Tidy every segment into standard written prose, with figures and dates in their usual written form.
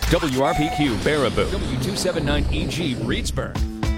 WRPQ Baraboo, W279EG Reedsburg.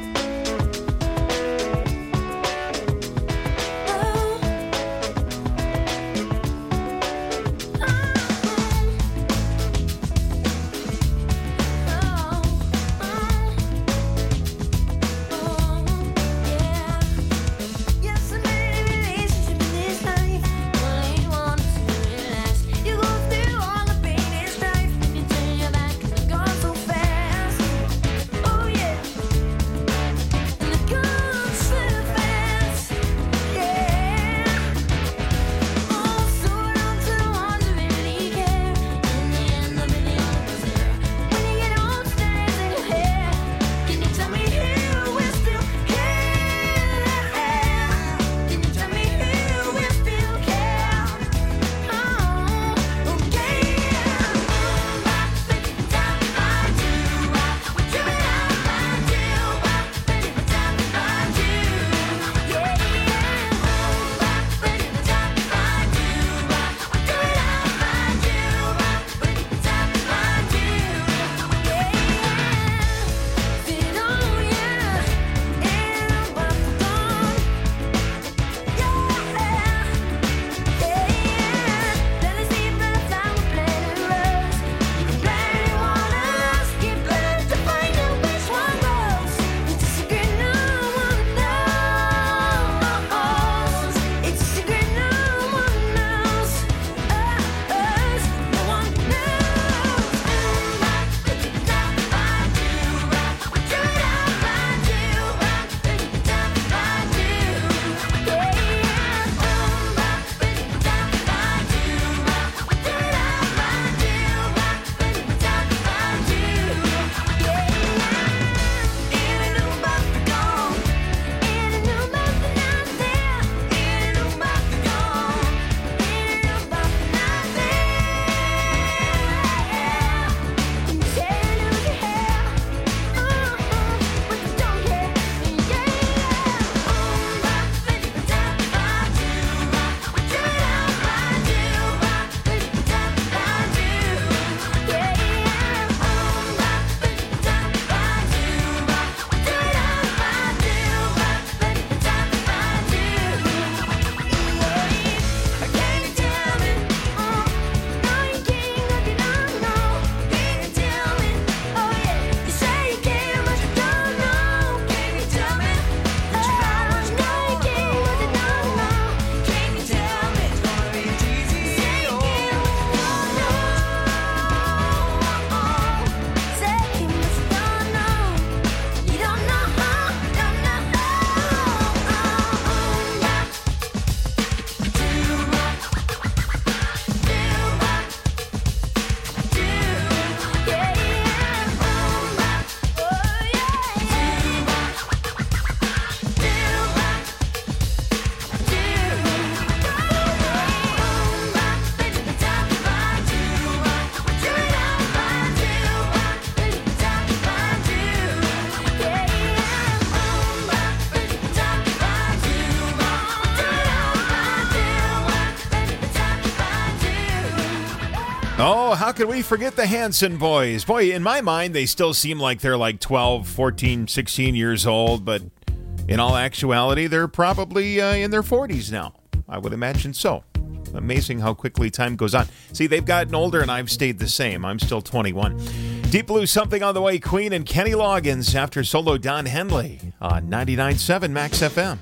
Oh, how could we forget the Hanson boys? Boy, in my mind, they still seem like they're like 12, 14, 16 years old, but in all actuality, they're probably in their 40s now. I would imagine so. Amazing how quickly time goes on. See, they've gotten older and I've stayed the same. I'm still 21. Deep Blue, Something on the Way, Queen and Kenny Loggins after solo Don Henley on 99.7 Max FM.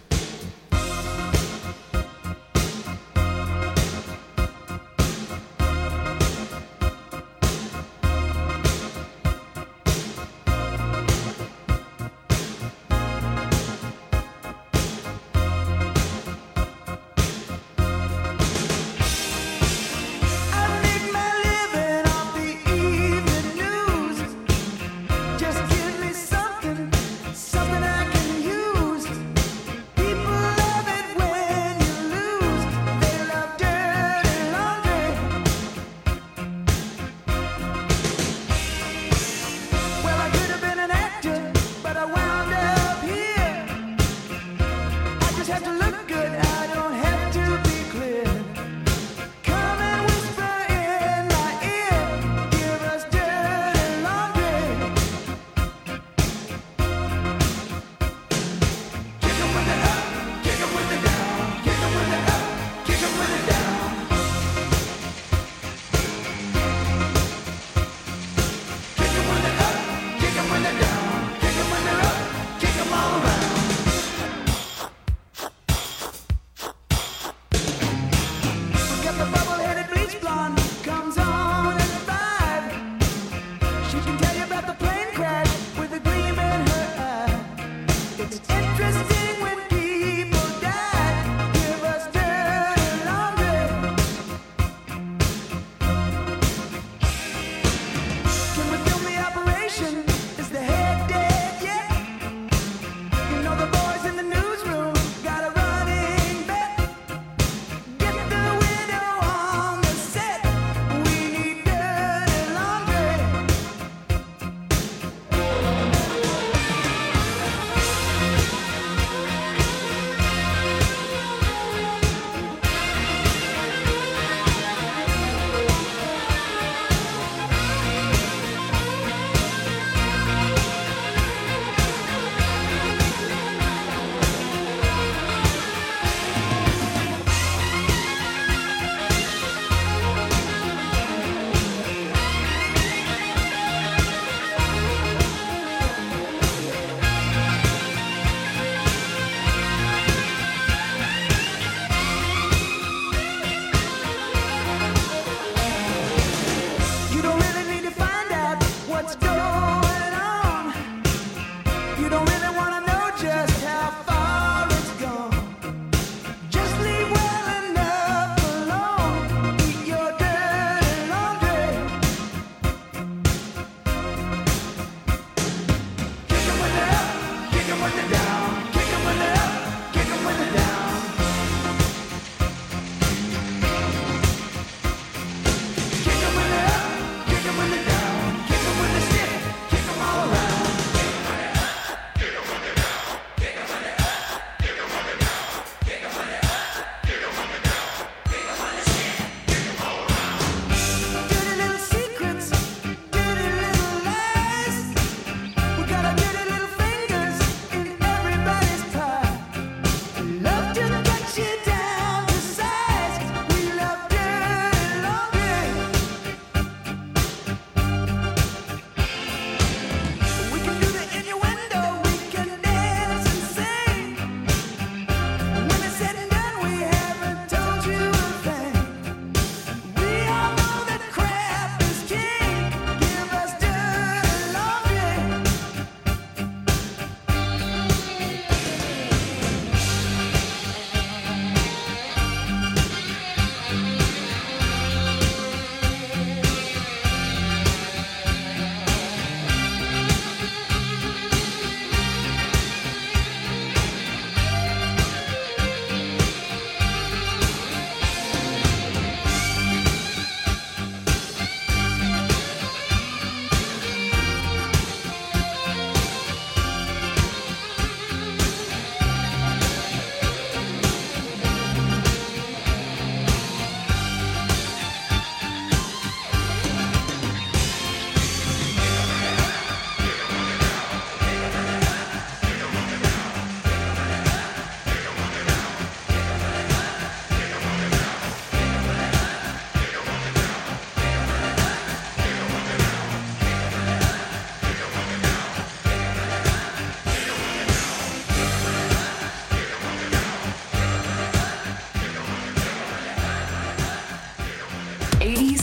Just give me something I can use.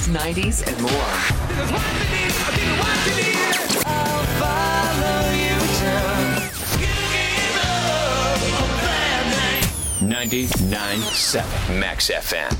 80s, 90s, and more. 99.7 Max FM.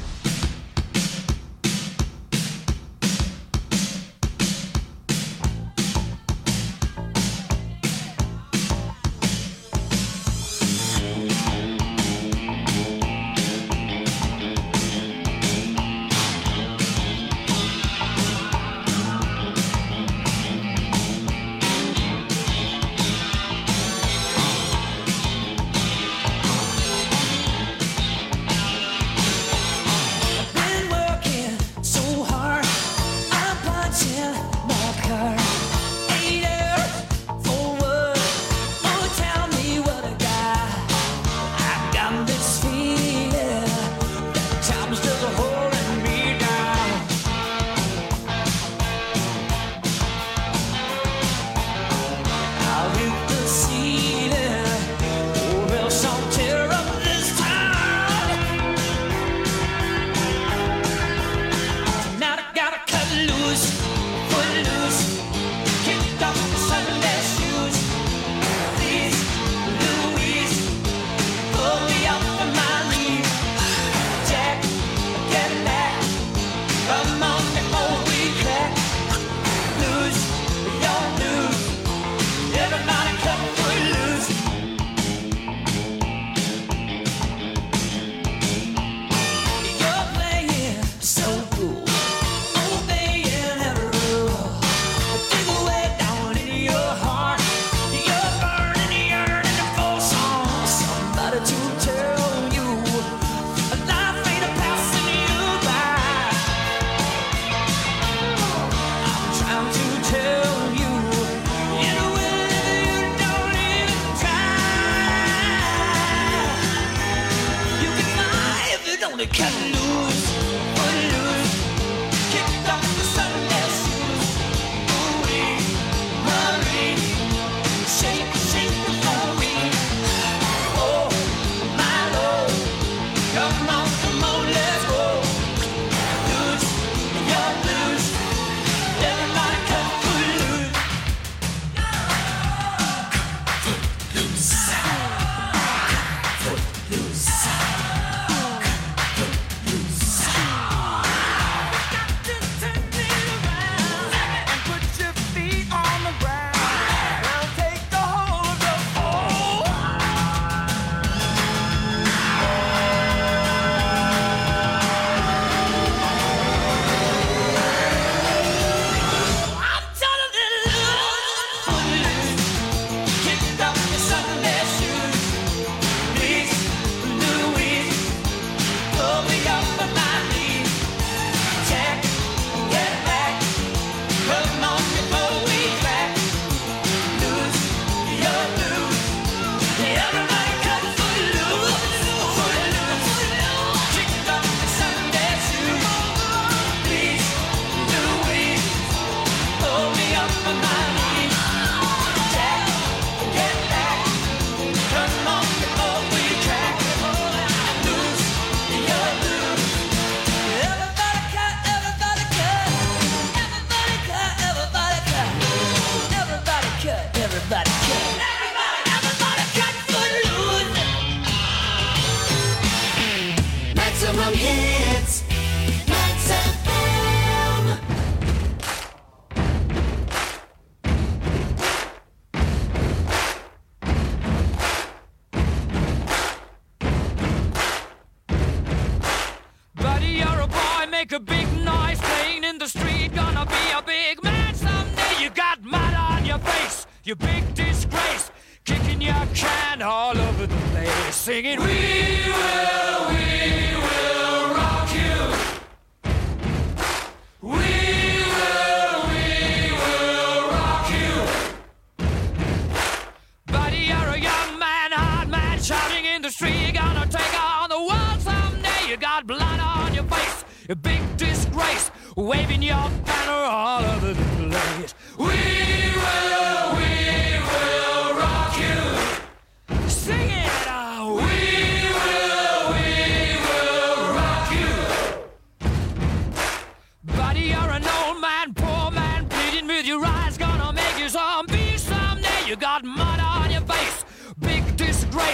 You big disgrace, kicking your can all over the place, singing, we will rock you. We will rock you. Buddy, you're a young man, hard man, shouting in the street, you're gonna take on the world someday. You got blood on your face, a big disgrace, waving your banner all over the place. We will rock you. Sing it out. We will rock you. Buddy,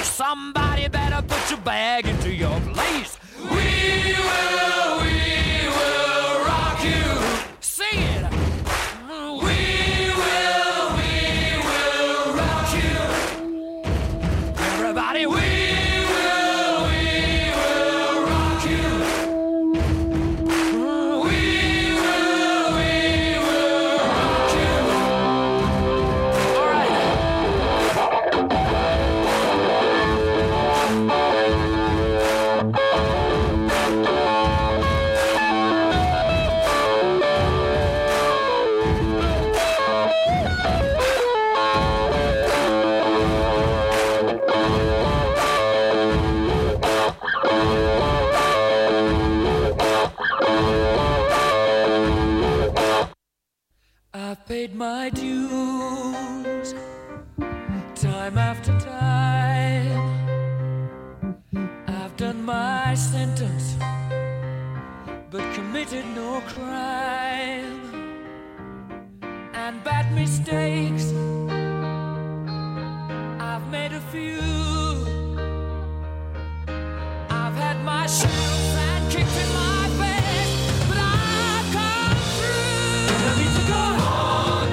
Hey, somebody better put your bag into your place. We will rock you. Sing it. We will rock you. Everybody, we will rock you. We will rock you. All right. I've paid my dues time after time. I've done my sentence, but committed no crime. And bad mistakes, I've made a few. I've had my shells and kicked in my face, but I've come through. I need to go on.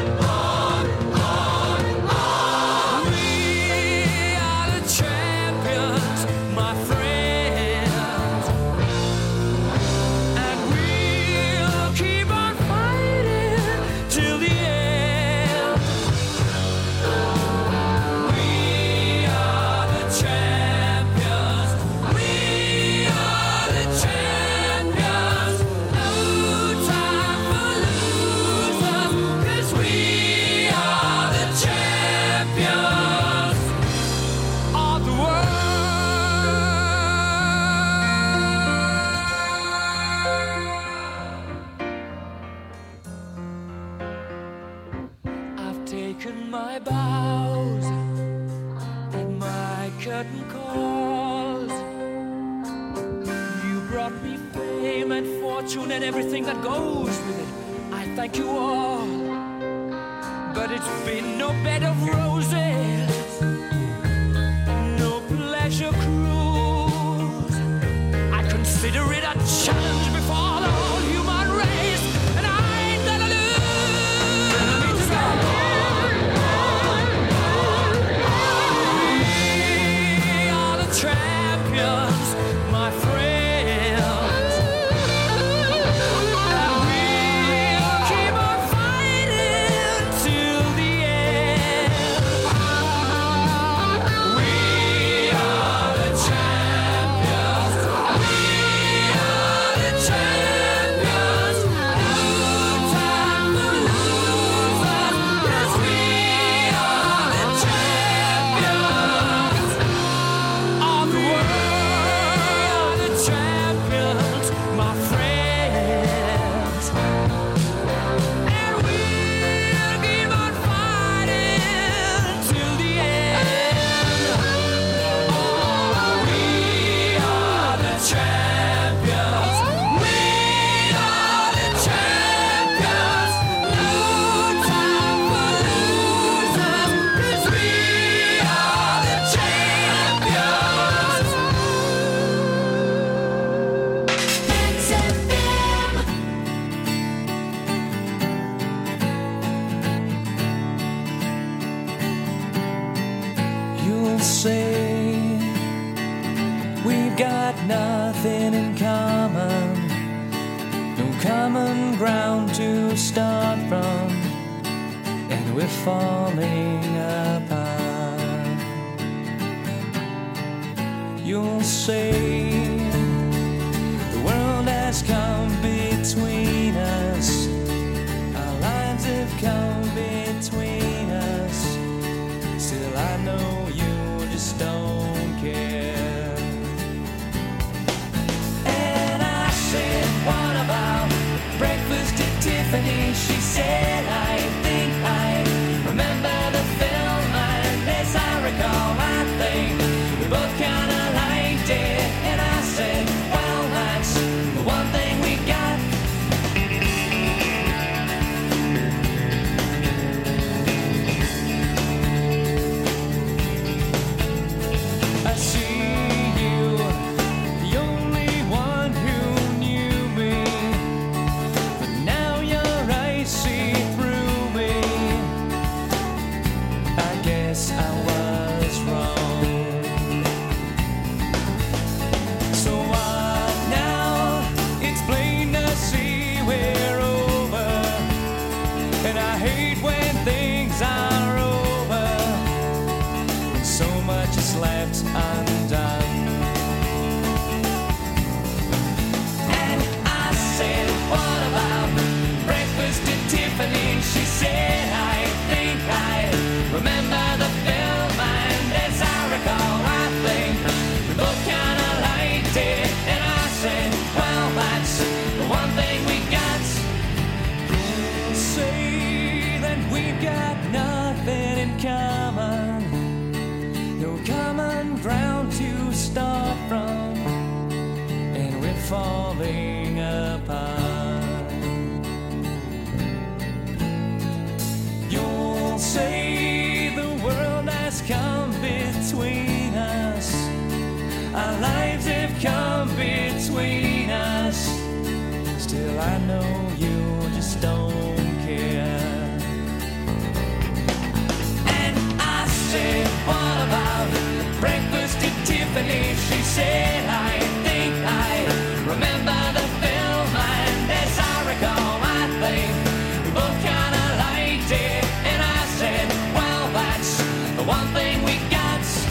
We are the champions, my friends, and we'll keep on fighting till the end. We are the champions. We are the champions. No time for losers, 'cause we are the champions of the world. I've taken my bows and my curtain calls. You brought me fame and fortune and everything that goes with it. I thank you all, but it's been no bed of roses, no pleasure cruise. I consider it a challenge before the whole human race, and I ain't gonna lose. We are the champions, my friends, and we'll keep on fighting till the end. We are the champions. We are the champions. No time for losers, 'cause we are the champions of the world. The champions, my friends, and we'll keep on fighting till the end. Oh, we are the champions. We are the champions. No time for losers, 'cause we are the champions. You'll say we've got nothing in common, no common ground to start from, and we're falling apart. You'll say the world has come between us, our lines have come between us. Still I know you just don't care. And I said, what about breakfast at Tiffany? She said, I think I remember the film, and as I recall, I think we both kinda liked it. And I said, well, that's the one thing we got. thing we got. You'll say that we've got nothing in common, no common ground to start from, and we're falling apart. You'll say the world has come between us, our lives have come between us. Still I know you just don't care. And I said, what about breakfast at Tiffany? She said, I think I remember the film, and as I recall, I think we both kinda liked it. And I said, well, that's the one thing we got.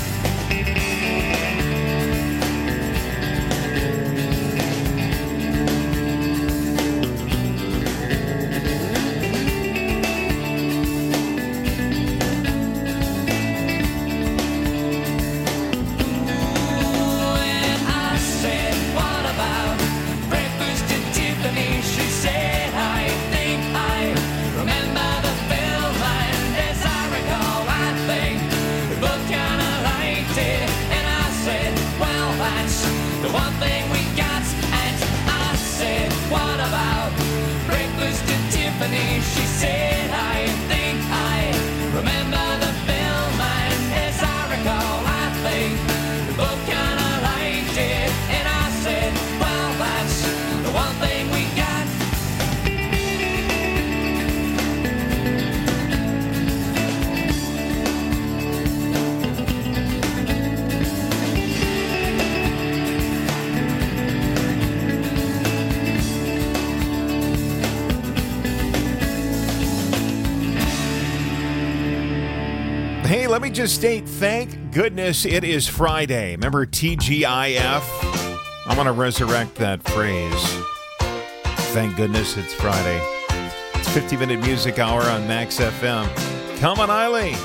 The one thing we got. And I said, what about breakfast at Tiffany? She said, I think I remember the film, and as I recall, I think we both kinda liked it. And I said, well, that's the one thing we got. Hey, let me just state, thank goodness it is Friday. Remember TGIF? I'm going to resurrect that phrase. Thank goodness it's Friday. It's 50-minute music hour on Max FM. Come on, Eileen.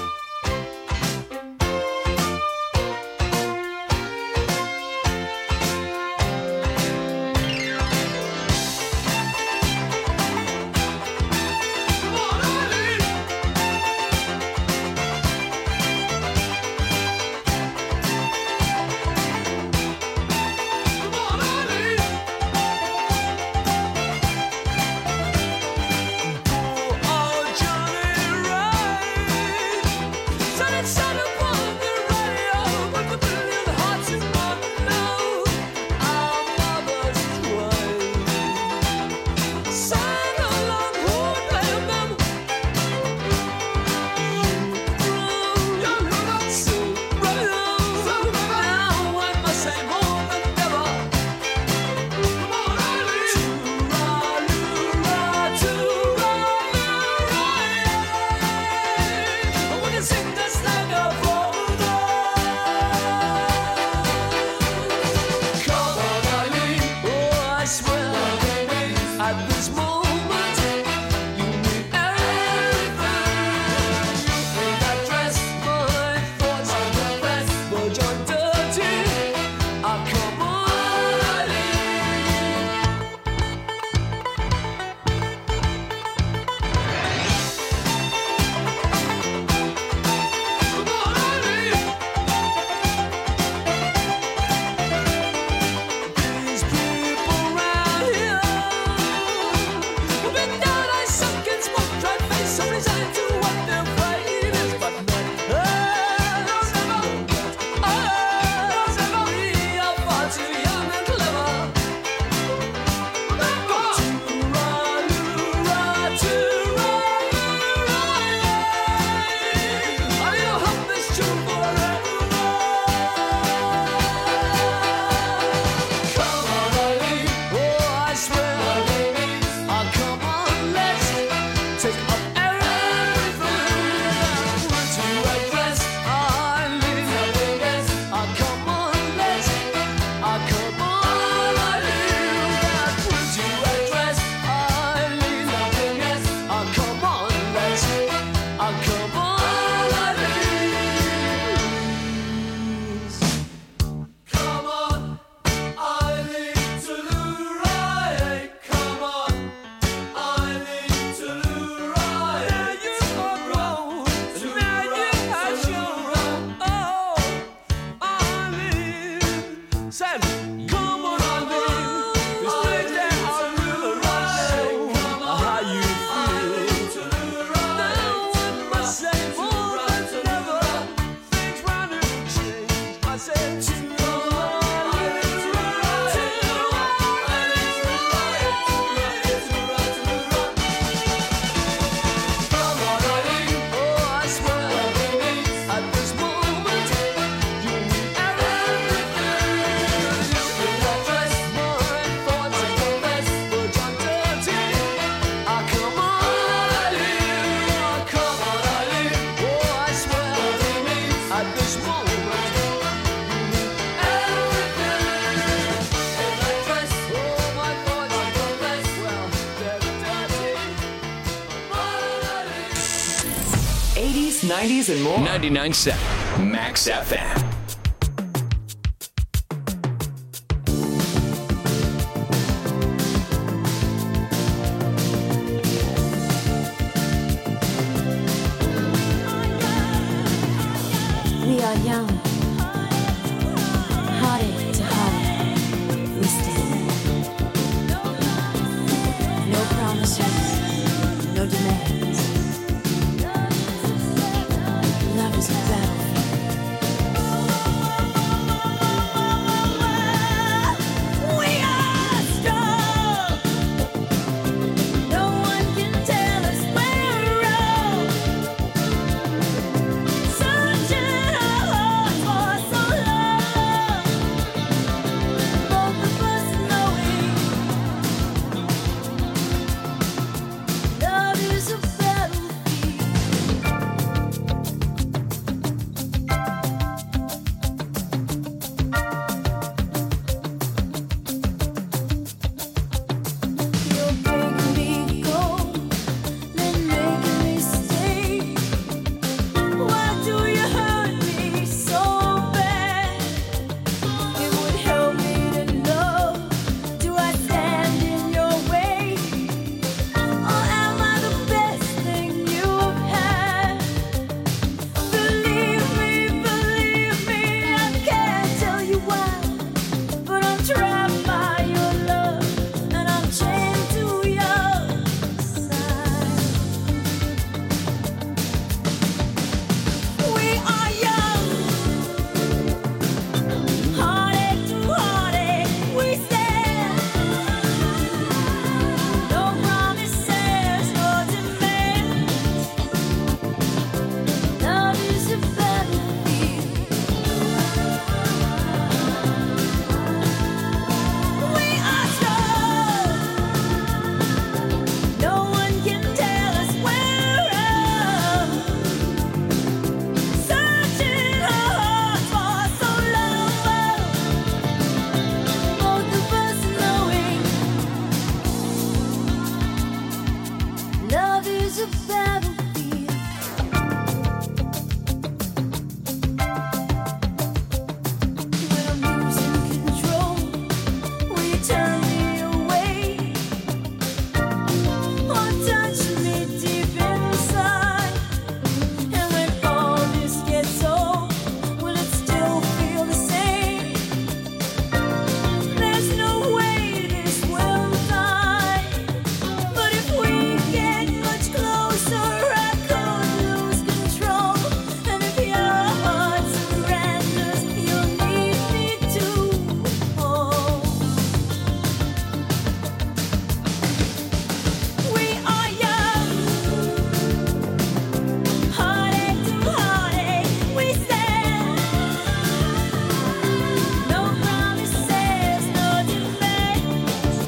80s, 90s, and more. 99.7 Max FM. We are young, heartache to heartache, we stand. No promises, no demands. Love is a battlefield. We are strong. No one can tell us we're wrong. Searching our hearts for so long. Both of us knowing love is a You're breaking me cold, then making me stay. Why do you hurt me so bad? It would help me to know. Do I stand in your way, or am I the best thing you've had? Believe me, I can't tell you why, but I'm trapped by your love, and I'm chained to your side. We are young, heartache to heartache, we stand. No promises, no demands. Love is a battlefield. We are strong. No one can tell us we're wrong. Searching our hearts for so long. Both of us knowing love is a battlefield. When I'm losing control, will you turn me away, or touch me deep inside? And when all this gets old, will it still feel the same? There's no way this will die, but if we get much closer, I could lose control. And if your heart surrenders, you'll need me to hold. We are young, heartache to heartache, we stand. No promises, no demands.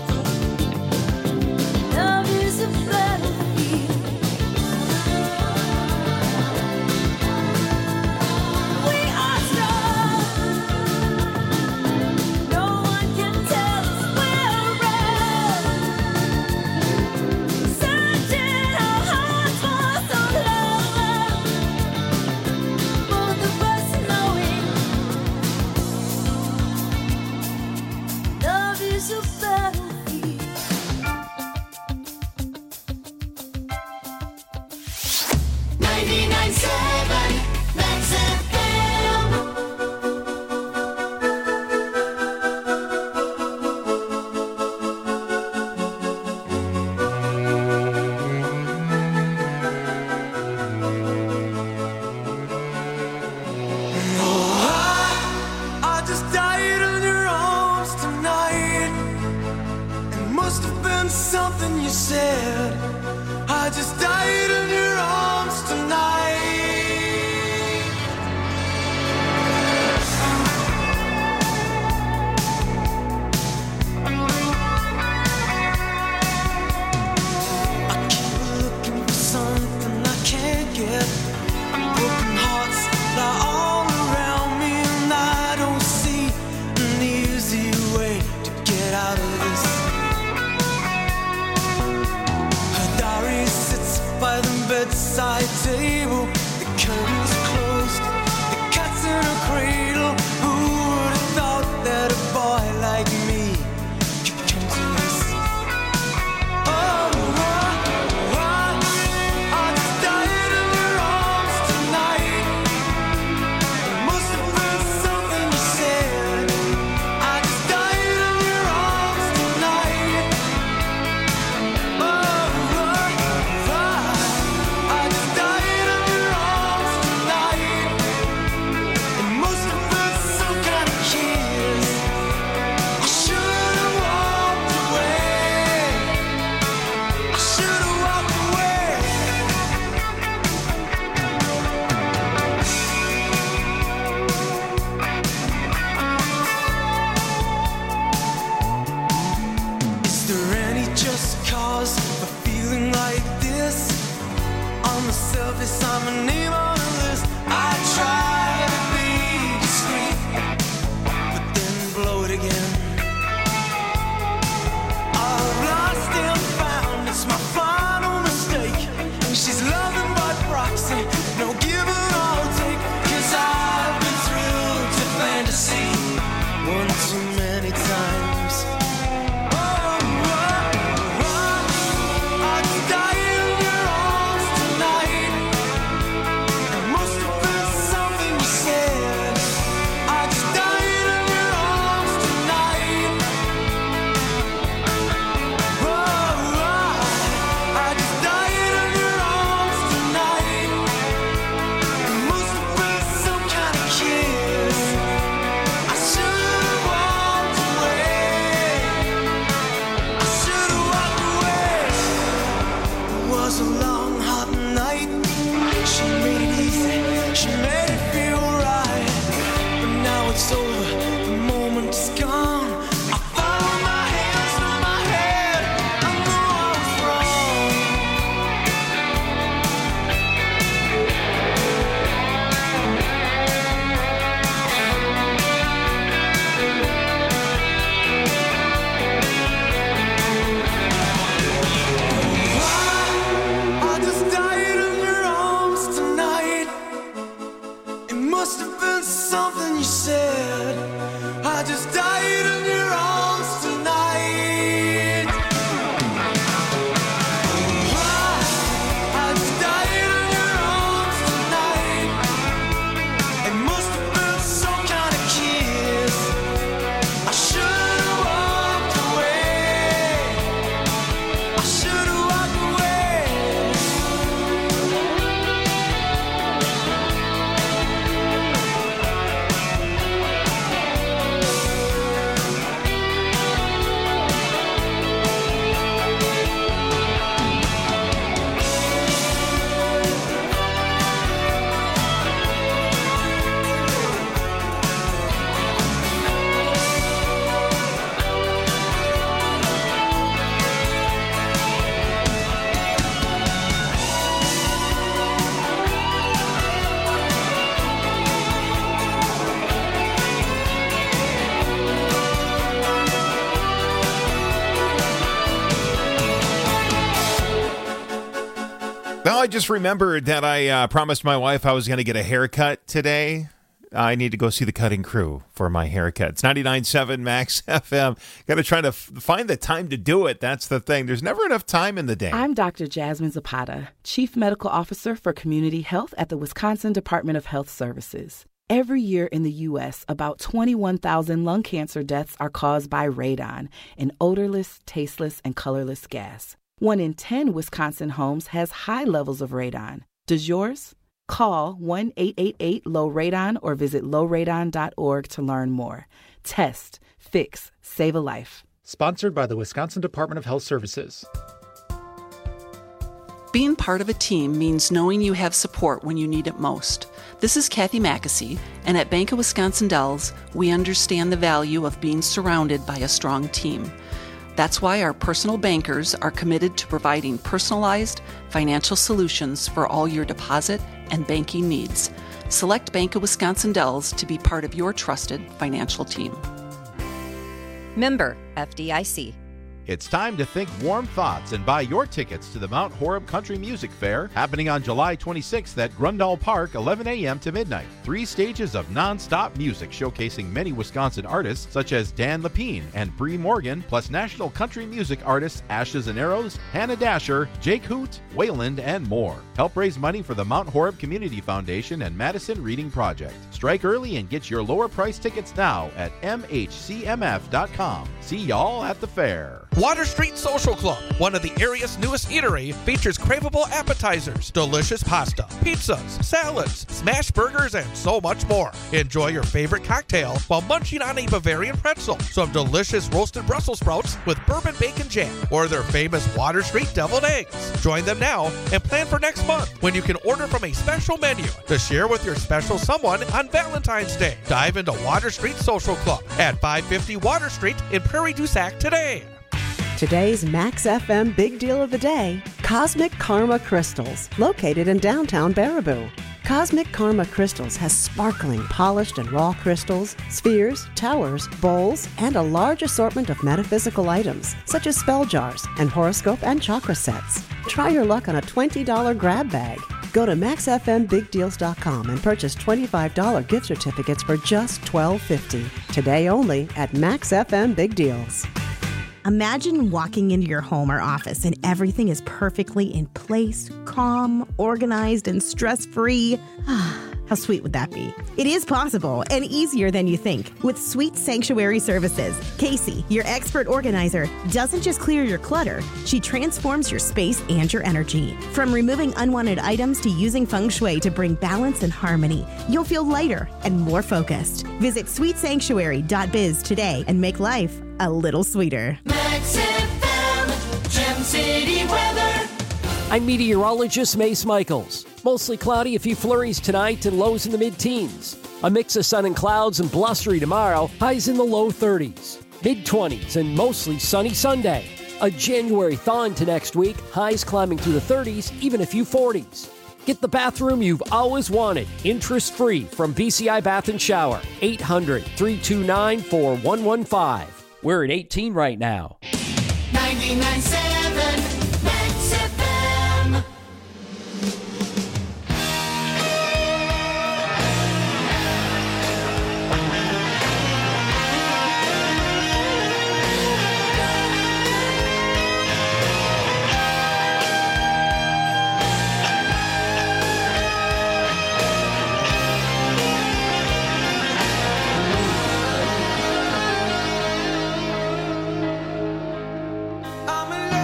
Love is a battlefield. We are strong. No one can tell us we're wrong. Searching our hearts for so long. Both of us knowing love is a battlefield. 99.7 Max FM. I just died in your arms tonight. It must have been something you said. I just died in your arms tonight. I keep looking for something I can't get. Broken hearts lie all around me, and I don't see an easy way to get out of this. Her diary sits by the bedside table. this I'm a name on a list. I try to be discreet, but then blow it again. I've lost and found, it's my final mistake. She's loving by proxy, no give and all take. 'Cause I've been thrilled to fantasy one too many times. I just remembered that I promised my wife I was going to get a haircut today. I need to go see the cutting crew for my haircut. It's 99.7 Max FM. Got to try to find the time to do it. That's the thing. There's never enough time in the day. I'm Dr. Jasmine Zapata, Chief Medical Officer for Community Health at the Wisconsin Department of Health Services. Every year in the U.S., about 21,000 lung cancer deaths are caused by radon, an odorless, tasteless, and colorless gas. 1 in 10 Wisconsin homes has high levels of radon. Does yours? Call 1-888-LOW-RADON or visit lowradon.org to learn more. Test, fix, save a life. Sponsored by the Wisconsin Department of Health Services. Being part of a team means knowing you have support when you need it most. This is Kathy Mackesy, and at Bank of Wisconsin Dells, we understand the value of being surrounded by a strong team. That's why our personal bankers are committed to providing personalized financial solutions for all your deposit and banking needs. Select Bank of Wisconsin Dells to be part of your trusted financial team. Member FDIC. It's time to think warm thoughts and buy your tickets to the Mount Horeb Country Music Fair happening on July 26th at Grundall Park, 11 a.m. to midnight. 3 stages of non-stop music showcasing many Wisconsin artists such as Dan Lepine and Bree Morgan, plus national country music artists Ashes and Arrows, Hannah Dasher, Jake Hoot, Wayland, and more. Help raise money for the Mount Horeb Community Foundation and Madison Reading Project. Strike early and get your lower price tickets now at mhcmf.com. See y'all at the fair. Water Street Social Club, one of the area's newest eatery, features craveable appetizers, delicious pasta, pizzas, salads, smash burgers, and so much more. Enjoy your favorite cocktail while munching on a Bavarian pretzel, some delicious roasted Brussels sprouts with bourbon bacon jam, or their famous Water Street deviled eggs. Join them now and plan for next month when you can order from a special menu to share with your special someone on Valentine's Day. Dive into Water Street Social Club at 550 Water Street in Prairie du Sac today. Today's Max FM Big Deal of the Day Cosmic Karma Crystals, located in downtown Baraboo. Cosmic Karma Crystals has sparkling, polished, and raw crystals, spheres, towers, bowls, and a large assortment of metaphysical items, such as spell jars and horoscope and chakra sets. Try your luck on a $20 grab bag. Go to MaxFMBigDeals.com and purchase $25 gift certificates for just $12.50. Today only at Max FM Big Deals. Imagine walking into your home or office and everything is perfectly in place, calm, organized, and stress-free. How sweet would that be? It is possible and easier than you think with Sweet Sanctuary Services. Casey, your expert organizer, doesn't just clear your clutter, she transforms your space and your energy. From removing unwanted items to using feng shui to bring balance and harmony, you'll feel lighter and more focused. Visit sweetsanctuary.biz today and make life a little sweeter. Max FM, Gem City weather. I'm meteorologist Mace Michaels. Mostly cloudy, a few flurries tonight and lows in the mid-teens. A mix of sun and clouds and blustery tomorrow, highs in the low 30s. Mid-20s and mostly sunny Sunday. A January thaw into next week, highs climbing through the 30s, even a few 40s. Get the bathroom you've always wanted, interest-free from BCI Bath and Shower. 800-329-4115. We're at 18 right now. 99.7 Max FM. I'm in love.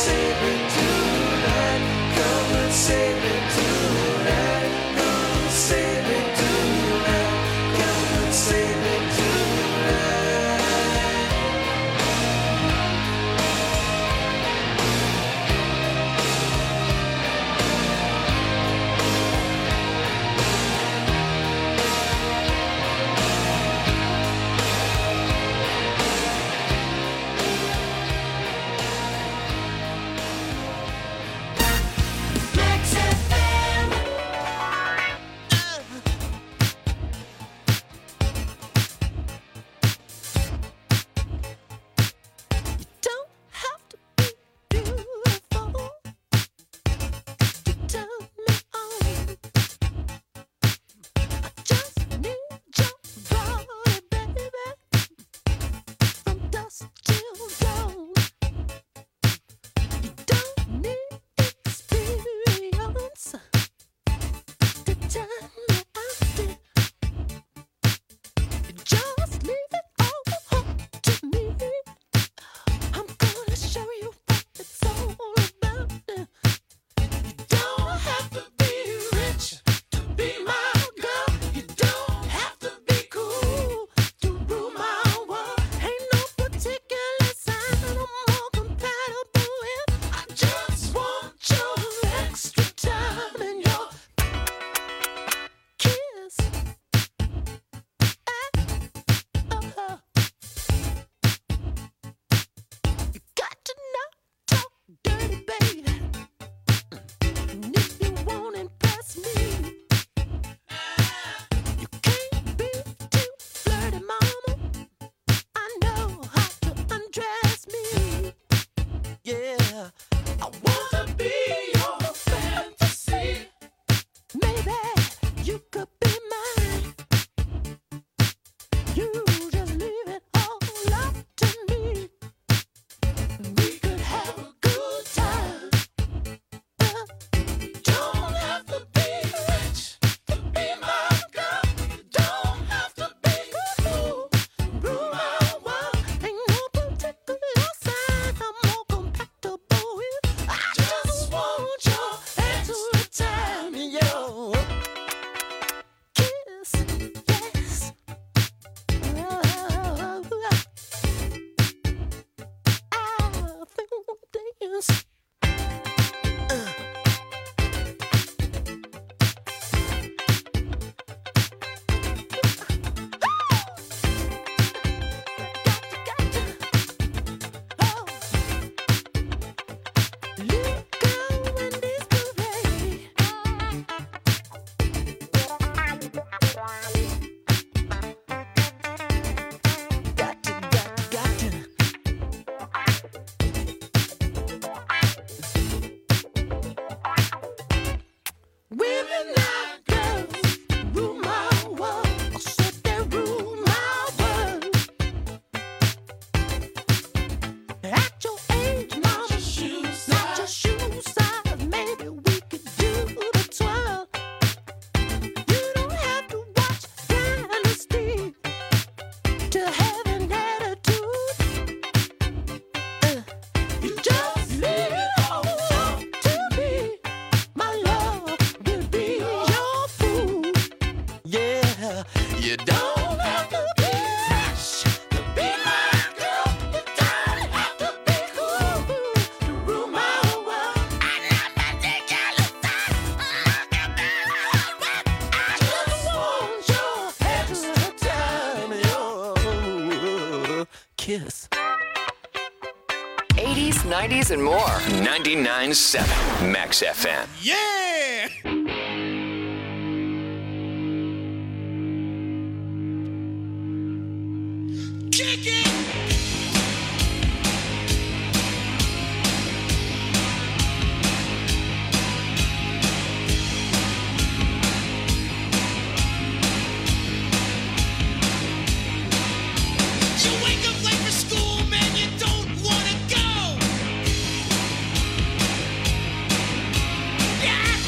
save me tonight. Come and save me tonight. Come and save me tonight. Come and save me Kiss. 80s, 90s, and more. 99.7 Max FM. Yeah! Kick it! Yeah!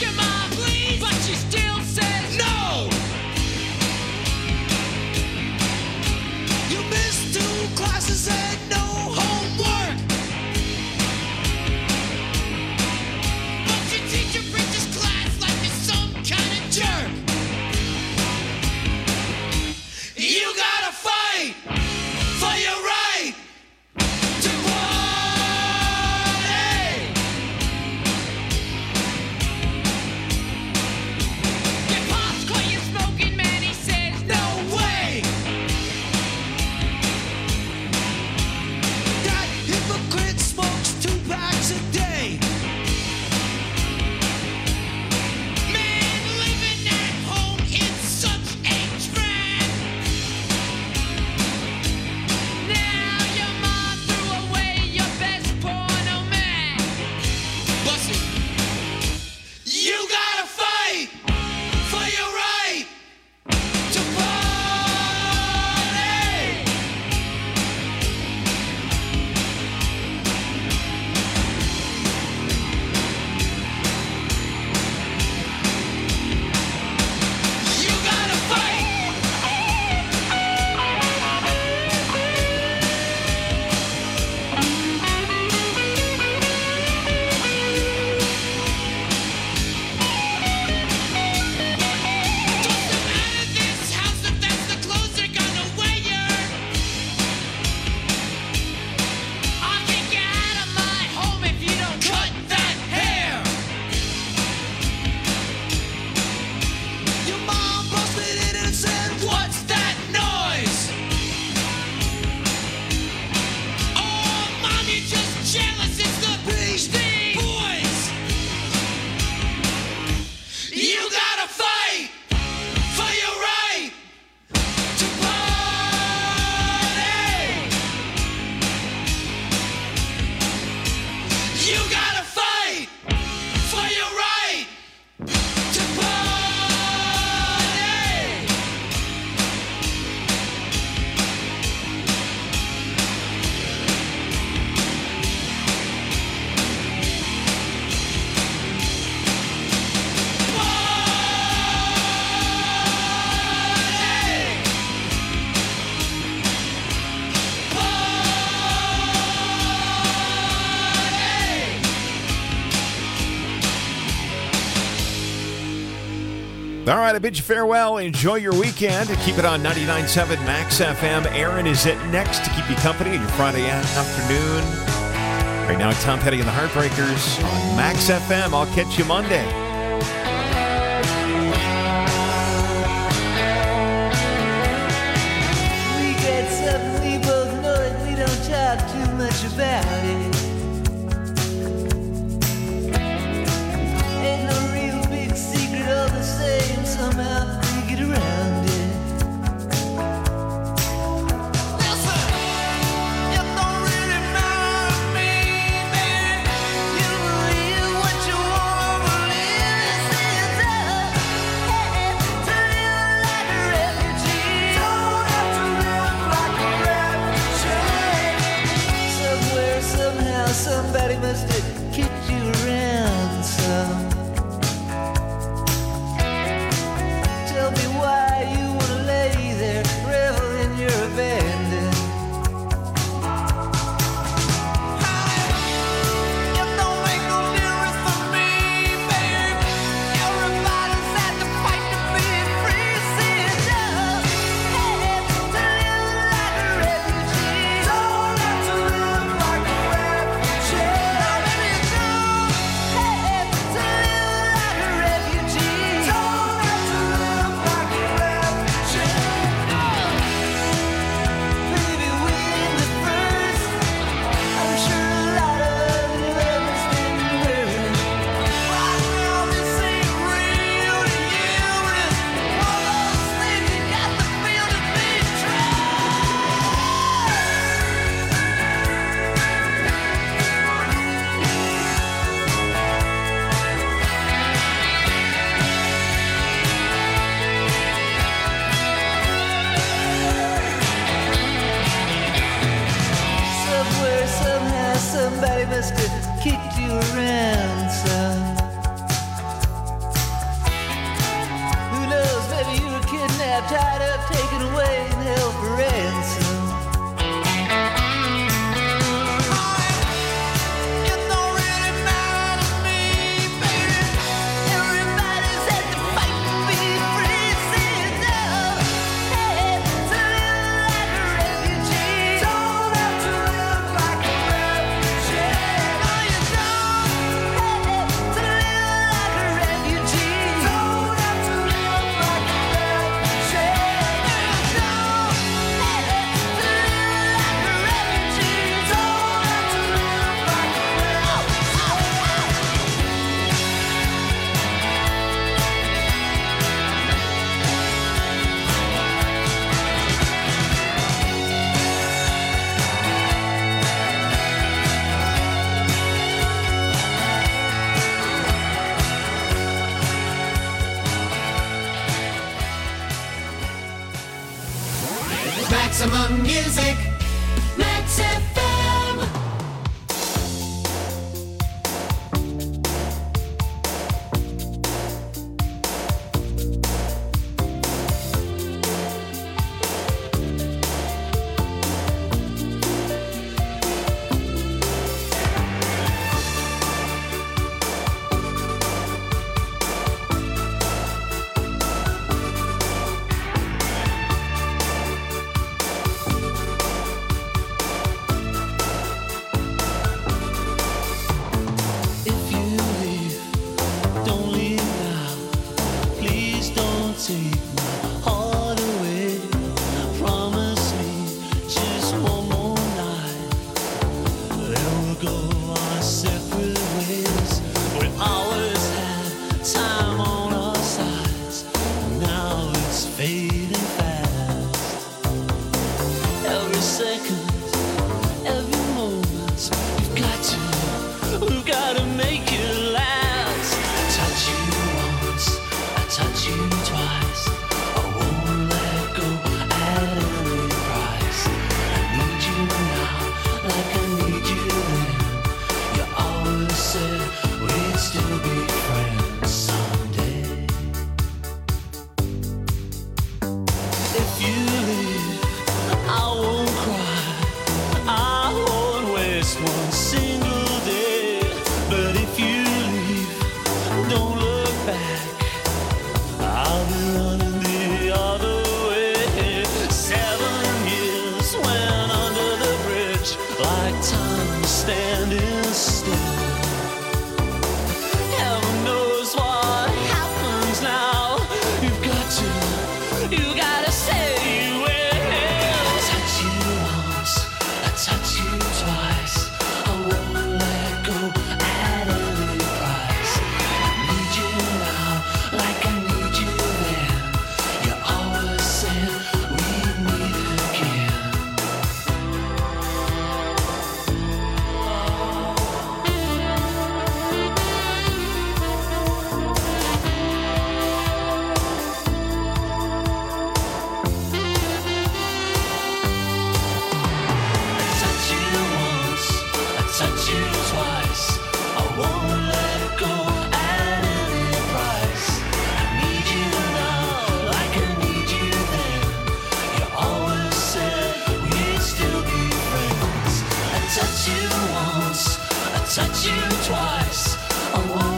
You gotta fight for your right to party. All right, I bid you farewell. Enjoy your weekend. Keep it on 99.7 Max FM. Aaron is it next to keep you company on your Friday afternoon. Right now, Tom Petty and the Heartbreakers on Max FM. I'll catch you Monday. We get something, we both know it, we don't talk too much about it. Ain't no real big secret, all the same, somehow we get around it. Listen, it don't really matter to me, baby. You believe what you want to believe. It's up, hey, to live like a refugee. Don't have to live like a refugee. Somewhere, somehow, somebody must have kicked you around some. Tell me why you wanna lay there, revel in your abandon. It don't make no difference for me, babe. Everybody's had to fight to be free. See it now, hey, to live like a refugee. Don't have to live like a refugee. Now maybe you do, hey, to live like a refugee. Don't have to live like a refugee. Baby, we're the first. I'm sure a lot of you others didn't learn. Right now, this ain't real to you. It's one of those things you got to feel to be true. Somewhere, somehow, somebody must have kicked you around some. Who knows, maybe you were kidnapped, tied up, taken away, and held for ransom. It don't really matter to me, baby. Everybody's had to fight to be free. See it now, hey, to live like a refugee. Don't have to live like a refugee. No, you don't, hey, to live like a refugee. Don't have to live like a refugee. No, you don't, hey, to live like a refugee. Don't have to live like a Maximum music, Max FM. still. Heaven knows what happens now. You gotta say you will. I touch you once, I touch you twice. I won't let go at any price. I need you now, like I need you then. You always said we'd meet again. Touch you twice. I won't let go at any price. I need you now, like I need you then. You always said we'd still be friends. I touch you once, I touch you twice. I won't